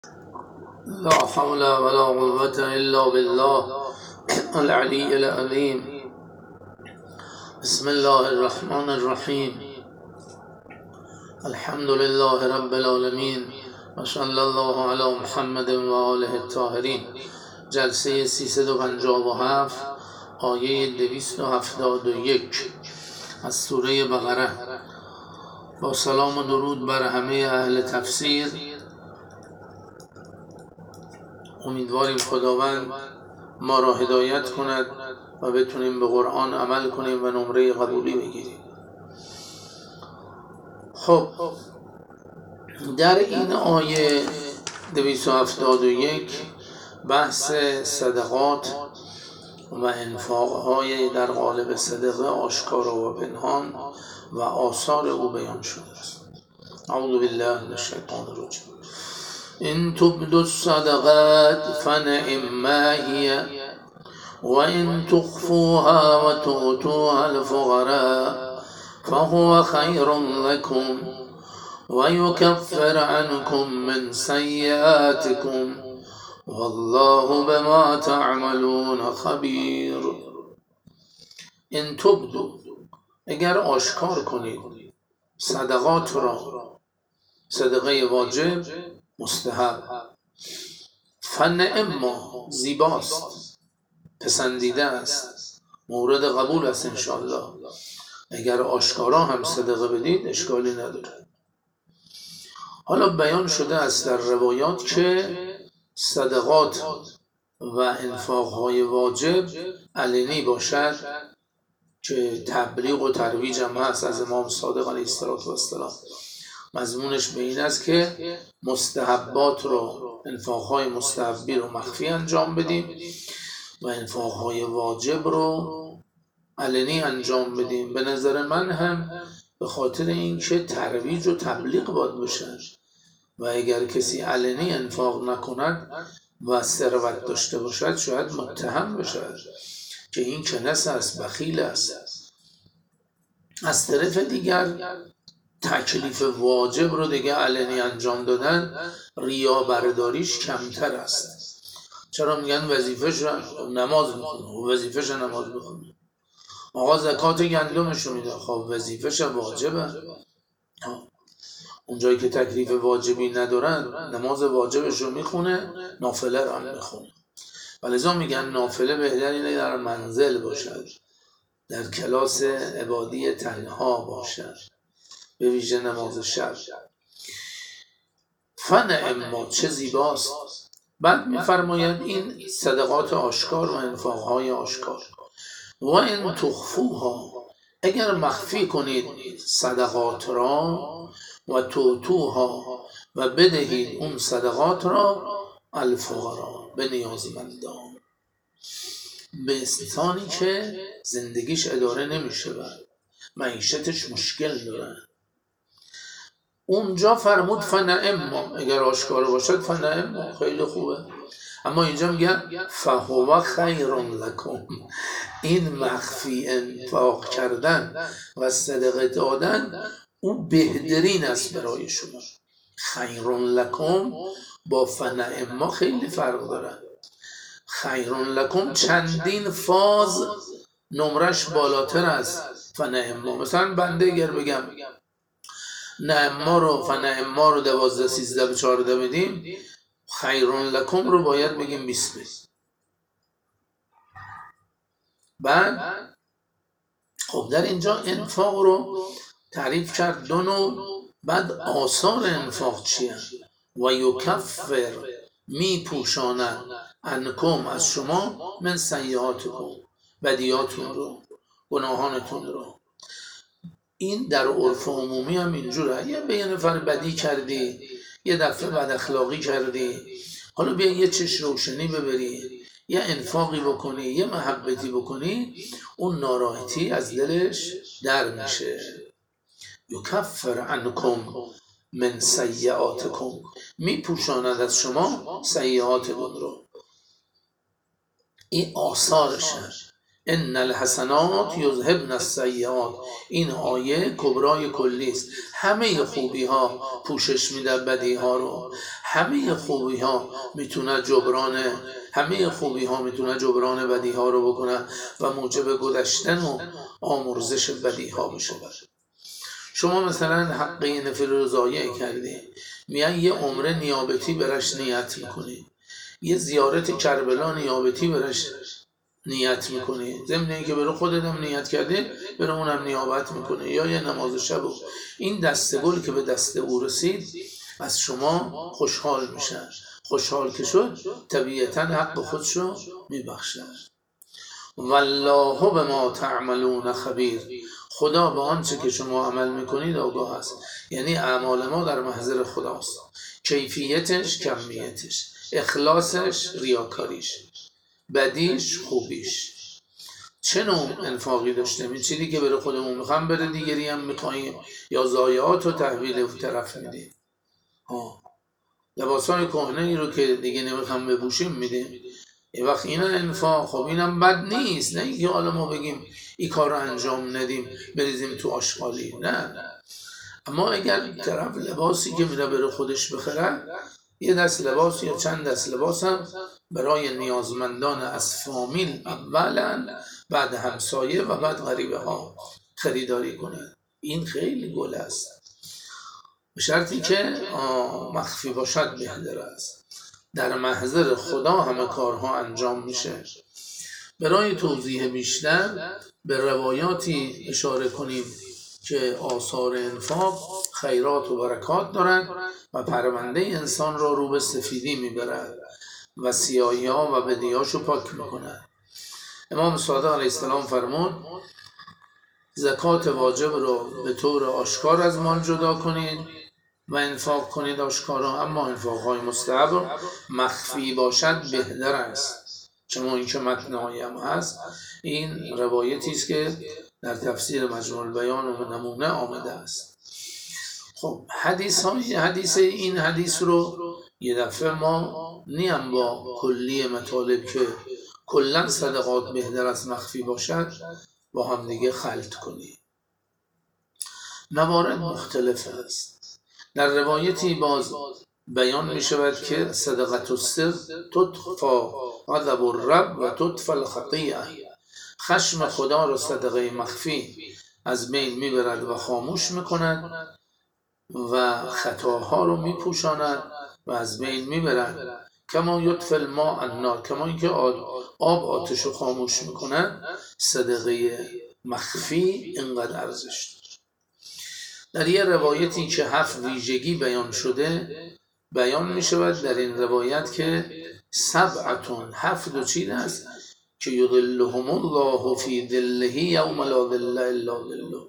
لا حول ولا قوة إلا بالله العلي العظيم. بسم الله الرحمن الرحیم. الحمد لله رب العالمین و صلی الله علی محمد و آله الطاهرین. جلسه 357 آیه 271 از سوره بقره. با سلام و درود بر همه اهل تفسیر. امیدواریم خداوند ما را هدایت کند و بتونیم به قرآن عمل کنیم و نمره قبولی بگیریم. خب در این آیه 271 بحث صدقات و انفاقهای در قالب صدقه آشکارا و پنهان و آثار او بیان شده است. اعوذ بالله من الشیطان الرجیم. ان تبدوا الصدقات فنعما هي وان تخفوها وتؤتوها الفقراء فهو خير لكم ويكفر عنكم من سيئاتكم والله بما تعملون خبیر. ان تبدوا، اگر آشکار کنید صدقات را، صدقه واجب مستحب، فنعما زیباست، پسندیده است، مورد قبول است انشاءالله. اگر آشکارا هم صدقه بدید اشکالی نداره. حالا بیان شده است در روایات که صدقات و انفاقهای واجب علنی باشد که تبلیغ و ترویج هم هست از امام صادق علیه السلام. مضمونش به این است که مستحبات رو، انفاقهای مستحبی رو مخفی انجام بدیم و انفاقهای واجب رو علنی انجام بدیم. به نظر من هم به خاطر اینکه ترویج و تبلیغ باید بشه و اگر کسی علنی انفاق نکند و ثروت داشته باشد شاید متهم بشود که این کنس است، بخیل است. از طرف دیگر تکلیف واجب رو دیگه علنی انجام دادن ریا برداریش کمتر است. چرا میگن وظیفه‌ش نماز میخونه، وظیفه‌ش نماز میخونه. آقا زکات گندمش رو میده، خب وظیفه‌ش واجبه. اونجایی که تکلیف واجبی ندارن نماز واجبش رو میخونه، نافله رو هم میخونه. ولذا میگن نافله بهتر اینه در منزل باشد، در کلاس عبادی تنها باشد، به ویژه نماز شب. فنعما، چه زیباست. بعد میفرماید این صدقات آشکار و انفاقهای آشکار. و ان تخفوها، اگر مخفی کنید صدقات را، و توتوها و بدهید اون صدقات را، الفقراء، به نیازمندان، به انسانی که زندگیش اداره نمیشه و معیشتش مشکل داره. اونجا فرمود فنعما، اگر آشکار باشد فنعما، خیلی خوبه. اما اینجا میگن فهو خیر لکم، این مخفی انفاق کردن و صدقه دادن او بهترین است برای شما. خیر لکم با فنعما خیلی فرق داره. خیر لکم چندین فاز نمرش بالاتر از فنعما. مثلا بنده اگر بگم نعما رو، فنعما رو 12 13 14 بدیم، خیر لکم رو باید بگیم 20. بعد خب در اینجا انفاق رو تعریف کرد دو نوع. بعد آثار انفاق چیه؟ و یکفر، می پوشاند، عنکم، از شما، من سیئاتکم، بدیاتون رو، گناهانتون رو. این در عرف عمومی هم اینجوره. یه به یه نفر بدی کردی، یه دفعه بد اخلاقی کردی، حالا بیا یه چشم روشنی ببری، یه انفاقی بکنی، یه محبتی بکنی، اون ناراحتی از دلش در میشه. یکفر عنکم من سیئاتکم، میپوشاند از شما سیئاتتون رو. این آثارشه. ان الحسنات یذهبن السیئات. این آیه کبرای کلی است. همه خوبی ها پوشش میده بدی ها رو. همه خوبی ها میتونه جبران بدی ها رو بکنه و موجب گذشتن و آمرزش بدی ها بشه. شما مثلا حق یه نفر رو ضایع کردی، میان یه عمره نیابتی برش نیت میکنی، یه زیارت کربلا نیابتی برش نیت میکنی، ضمن اینکه برو خودت هم نیت کرده برو اونم نیابت میکنه، یا یه نماز شب. این دسته گل که به دست او رسید از شما خوشحال میشه. خوشحال که شد طبیعتا حق خودشو میبخشه. والله بما تعملون خبیر. خدا به آنچه که شما عمل میکنید آگاه است. یعنی اعمال ما در محضر خداست، کیفیتش، کمیتش، اخلاصش، ریاکاریش، بدیش، خوبیش. چه نوع انفاقی داشتیم؟ این چیزی که برای خودمون میخوام بره دیگری هم میخواییم، یا ضایعات رو تحویل طرف میدیم. لباسای کهنه ای رو که دیگه نمیخوام بپوشیم میدیم. یه وقت این انفاق، خب اینم بد نیست، نه اینکه حالا ما بگیم این کار رو انجام ندیم بریزیم تو آشغالی، نه. اما اگر طرف لباسی که میره برای خودش بخره، یه دست لباس یا چند دست لباس هم برای نیازمندان از فامیل اولا، بعد همسایه و بعد غریبه ها خریداری کنه، این خیلی گل است. به شرطی که مخفی باشد بهتر است. در محضر خدا همه کارها انجام میشه. برای توضیح بیشتر به روایاتی اشاره کنیم که آثار انفاق خیرات و برکات دارند و پرونده انسان را رو به سفیدی میبرد و سیاهی ها و بدیهاشو پاک میکنند. امام صادق علیه السلام فرمود زکات واجب را به طور آشکار از مال جدا کنید و انفاق کنید آشکارا، اما انفاقهای مستحب مخفی باشد بهتر است. چون این که متن‌هایی هم هست، این روایتی است که در تفسیر مجموع البیان و نمونه آمده است. خب حدیث این حدیث رو یه دفعه ما نیم با کلی مطالب که کلا صدقات بهتر از مخفی باشد با هم دیگه خلط کنیم. موارد مختلف است. در روایتی باز بیان می شود که صدقت السر تطفا غضب الرب و تطفا الخطیئه. خشم خدا را صدقه مخفی از بین می برد و خاموش می کند و خطاها رو می پوشاند و از بین می برد. کما یطفی الماء النار، کما اینکه آب آتش رو خاموش می کند، صدقه مخفی اینقدر ارزش. در یه روایتی که 7 ویژگی بیان شده بیان می شود در این روایت که 7 چیز است که یظلهم الله فی ظله یوم لا ظل الا ظله.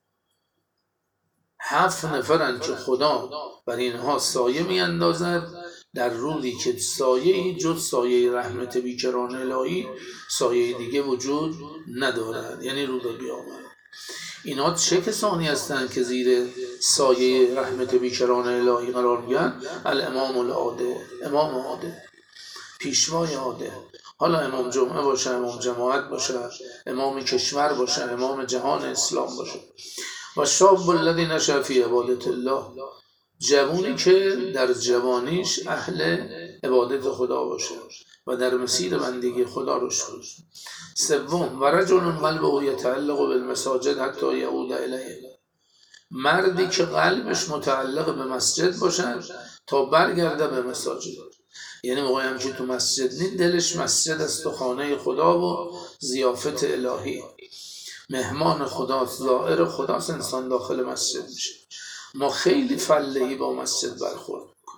7 نفرند که خدا بر اینها سایه می اندازد در روزی که سایه جز سایه رحمت بیکران الهی سایه دیگه وجود ندارد، یعنی روز قیامت. اینا چه کسانی هستند که زیر سایه رحمت بیکران الهی قرار میگیرند؟ الامام العادل، امام عادل، پیشوای عادل. حالا امام جمعه باشه، امام جماعت باشه، امام کشور باشه، امام جهان اسلام باشه. و شاب الذی نشأ فی عبادت الله، جوانی که در جوانیش اهل عبادت خدا باشه و در مسیر بندگی خدا رشد کنه. 3 و رجل قلبه یتعلق بالمساجد حتی یعود الیه، مردی که قلبش متعلق به مسجد باشد تا برگرده به مساجد. یعنی موقعی هم که تو مسجد نیست دلش مسجد است و خانه خدا و ضیافت الهی، مهمان خداست، زائر خداست، انسان داخل مسجد میشه. ما خیلی فلهی با مسجد برخورد میکنیم.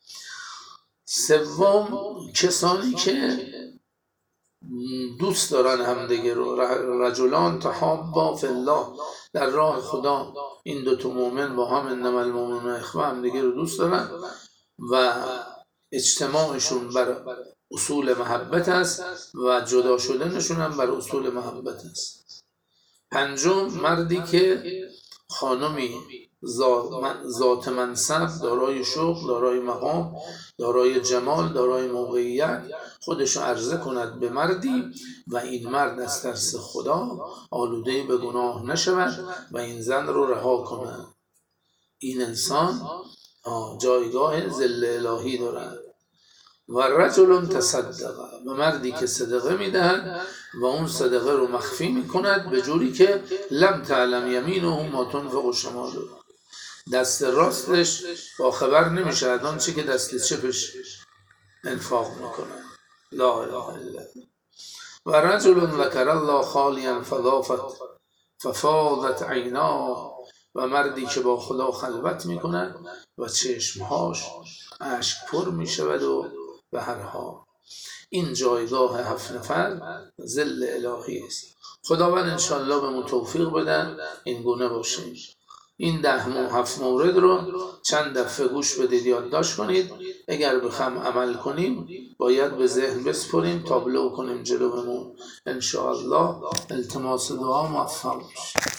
3 کسانی که دوست دارن همدیگه رو، رجلان تحابا فی الله، در راه خدا این 2 مؤمن با هم انما المؤمنون اخوه همدیگه رو دوست دارن و اجتماعشون بر اصول محبت است و جدا شدنشون هم بر اصول محبت است. 5 مردی که خانمی ذات منصب، دارای شغل، دارای مقام، دارای جمال، دارای موقعیت، خودشو عرضه کند به مردی و این مرد از ترس خدا آلوده به گناه نشود و این زن رو رها کند. این انسان جایگاه ذل الهی دارد. و رجل تصدق، و مردی که صدقه میدهد و اون صدقه رو مخفی میکند به جوری که لم تعلم یمینه ما تنفق شماله، دست راستش با خبر نمیشه از آن چی که دست چپش انفاق میکنه. لا اله الا الله. و رجل ذکر الله خالیا ففاضت عیناه، و مردی که با خدا خلوت میکند و چشمهاش اشک پر میشود و به هر حال. این جایگاه 7 نفر ذل الهی است. خداوند انشاءالله به ما توفیق بدن این گونه باشیم. این 7 مورد رو چند دفعه گوش بدید، یادداشت کنید. اگر بخوام عمل کنیم باید به ذهن بسپریم، تابلو کنیم جلومون. انشاءالله التماس دعا موفق باشیم.